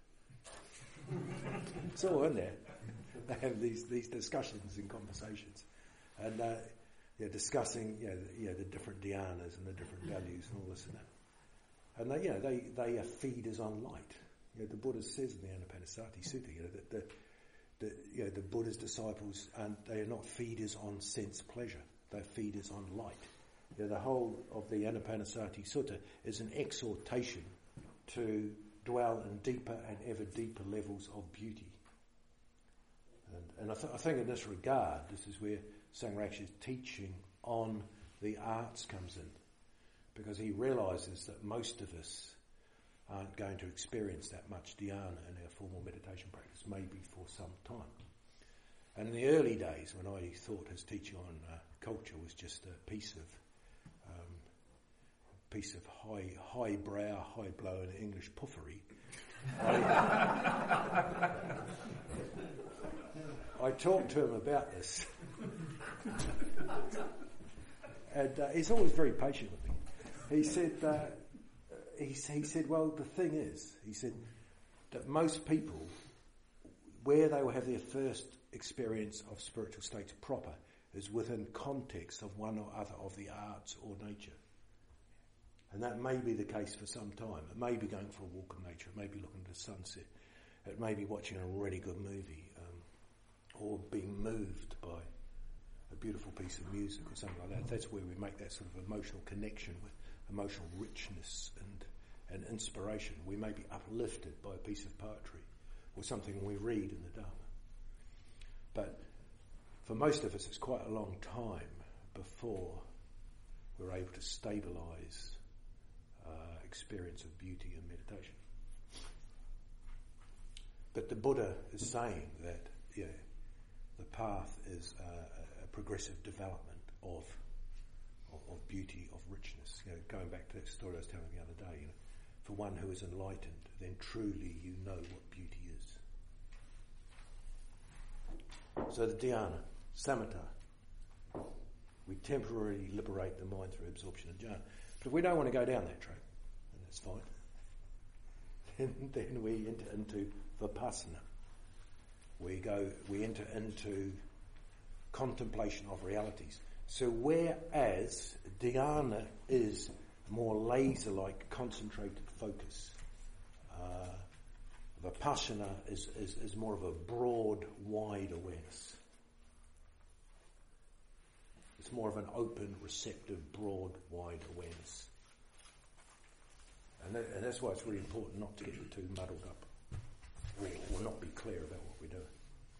It's all in there. They have these these discussions and conversations, and uh, they're discussing, you know, the, you know, the different dhyanas and the different values and all this and that. And they, you know, they they are feeders on light. You know, the Buddha says in the Anapanasati Sutta, you know, that the the, you know, the Buddha's disciples, and they are not feeders on sense pleasure. They're feeders on light. You know, the whole of the Anapanasati Sutta is an exhortation to dwell in deeper and ever deeper levels of beauty. And, and I, th- I think in this regard, this is where Sangharakshita's teaching on the arts comes in, because he realises that most of us aren't going to experience that much dhyana in our formal meditation practice, maybe for some time. And in the early days, when I thought his teaching on uh, culture was just a piece of um, piece of high high brow, high blow and English puffery, I, I talked to him about this, and uh, he's always very patient with me. He said. Uh, He, he said, well, the thing is, he said, that most people, where they will have their first experience of spiritual states proper is within context of one or other of the arts or nature. And that may be the case for some time. It may be going for a walk in nature. It may be looking at the sunset. It may be watching a really good movie, um, or being moved by a beautiful piece of music or something like that. That's where we make that sort of emotional connection with emotional richness and, and inspiration. We may be uplifted by a piece of poetry or something we read in the Dharma. But for most of us, it's quite a long time before we're able to stabilise uh, experience of beauty and meditation. But the Buddha is saying that yeah, the path is uh, a progressive development of of beauty, of richness. You know, going back to that story I was telling the other day, you know, for one who is enlightened, then truly you know what beauty is. So the dhyana, samatha, we temporarily liberate the mind through absorption and jhana. But if we don't want to go down that track, and that's fine, then, then we enter into vipassana. We go, we enter into contemplation of realities. So whereas dhyana is more laser-like, concentrated focus, uh, vipassana is, is, is more of a broad, wide awareness. It's more of an open, receptive, broad, wide awareness. And, that, and that's why it's really important not to get too muddled up, or, or not be clear about what we're doing.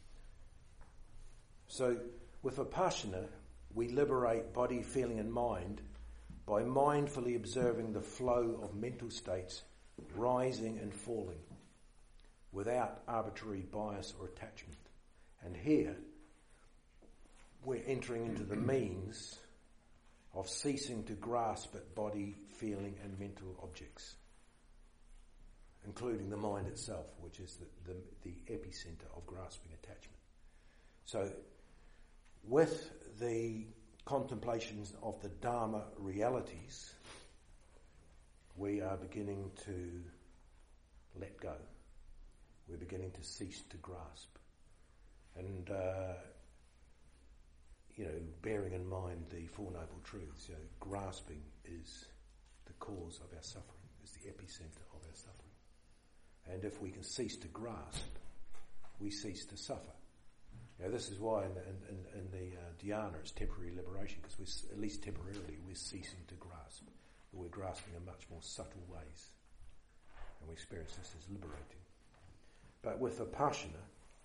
So with vipassana, we liberate body, feeling and mind by mindfully observing the flow of mental states rising and falling without arbitrary bias or attachment. And here we're entering into the means of ceasing to grasp at body, feeling and mental objects, including the mind itself, which is the, the, the epicenter of grasping attachment. So with the contemplations of the Dharma realities, we are beginning to let go. We're beginning to cease to grasp. And, uh, you know, bearing in mind the Four Noble Truths, you know, grasping is the cause of our suffering, is the epicenter of our suffering. And if we can cease to grasp, we cease to suffer. Now, this is why in, in, in the uh, dhyana it's temporary liberation, because we're, at least temporarily, we're ceasing to grasp. But we're grasping in much more subtle ways. And we experience this as liberating. But with vipassana,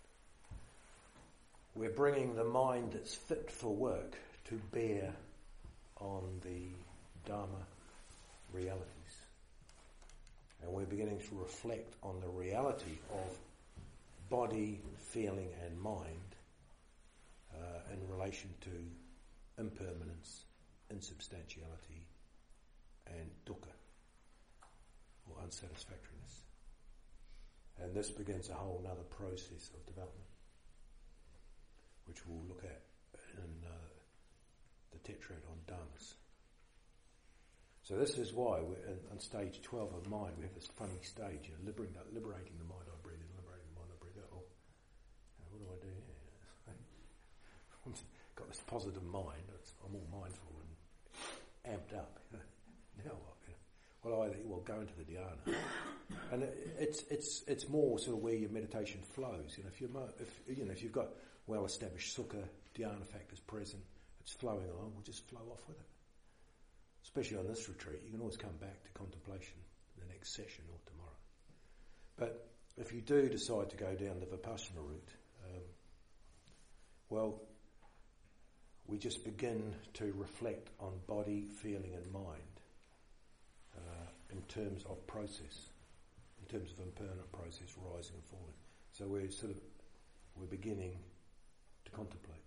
we're bringing the mind that's fit for work to bear on the Dharma realities. And we're beginning to reflect on the reality of body, feeling and mind uh, in relation to impermanence, insubstantiality and dukkha, or unsatisfactoriness. And this begins a whole other process of development, which we'll look at in uh, the tetrad on dharmas. So this is why we're in, on stage twelve of mind, we have this funny stage, you know, liberating, liberating the mind, I breathe in, liberating the mind, I breathe out. Oh, you know, what do I do here? I've got this positive mind, it's, I'm all mindful and amped up. You know. Now what? You know, well, either well, go into the dhyana And it, it's it's it's more sort of where your meditation flows. You know, if you're mo- if you know if you've got well-established sukha dhyana factors present, it's flowing along. We'll just flow off with it. Especially on this retreat, you can always come back to contemplation the next session or tomorrow. But if you do decide to go down the Vipassana route, um, well, we just begin to reflect on body, feeling and mind uh, in terms of process, in terms of impermanent process rising and falling. So we're sort of, we're beginning to contemplate.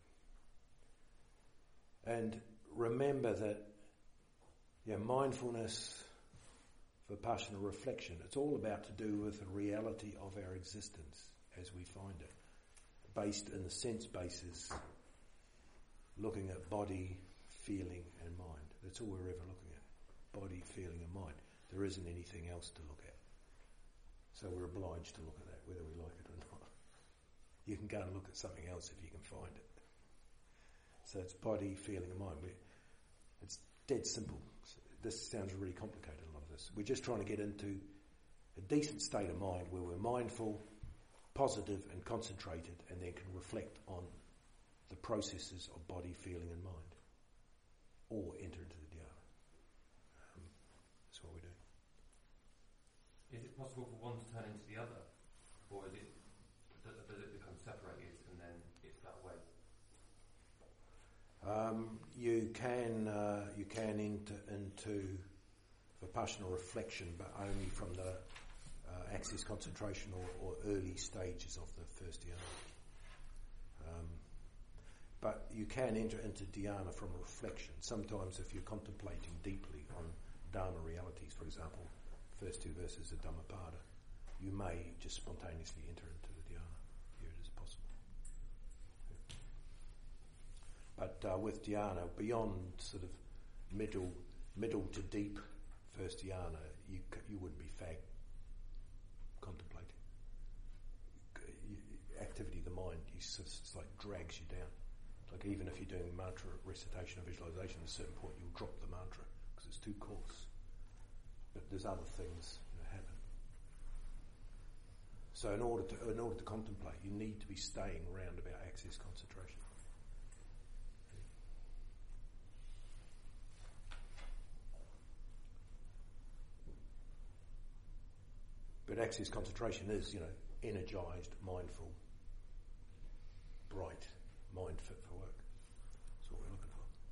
And remember that yeah, mindfulness, Vipassana reflection, it's all about to do with the reality of our existence as we find it, based in the sense basis, looking at body, feeling and mind. That's all we're ever looking at, body, feeling and mind. There isn't anything else to look at. So we're obliged to look at that, whether we like it or not. You can go and look at something else if you can find it. So it's body, feeling and mind. We're, it's dead simple. This sounds really complicated, a lot of this. We're just trying to get into a decent state of mind where we're mindful, positive and concentrated, and then can reflect on the processes of body, feeling and mind. Or enter into the dhyana. Um, that's what we do. Is it possible for one to turn into the other? Or is it, does, does it become separated and then it's that way? Um, you can uh, you can enter into Vipassana reflection, but only from the uh, access concentration or, or early stages of the first dhyana. Um, but you can enter into dhyana from reflection. Sometimes if you're contemplating deeply on Dharma realities, for example, first two verses of Dhammapada, you may just spontaneously enter into the dhyana. Here it is possible. But uh, with dhyana, beyond sort of middle, middle to deep first dhyana, you you wouldn't be fag contemplating. You, activity of the mind, you sort of, it's like drags you down. Like even if you're doing mantra recitation or visualization, at a certain point you'll drop the mantra because it's too coarse. But there's other things that happen. So in order to in order to contemplate, you need to be staying round about access concentration. But access concentration is, you know, energized, mindful, bright, mind fit for work. That's what we're looking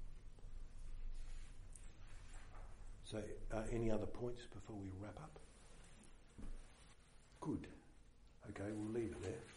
for. So, uh, any other points before we wrap up? Good. Okay, we'll leave it there.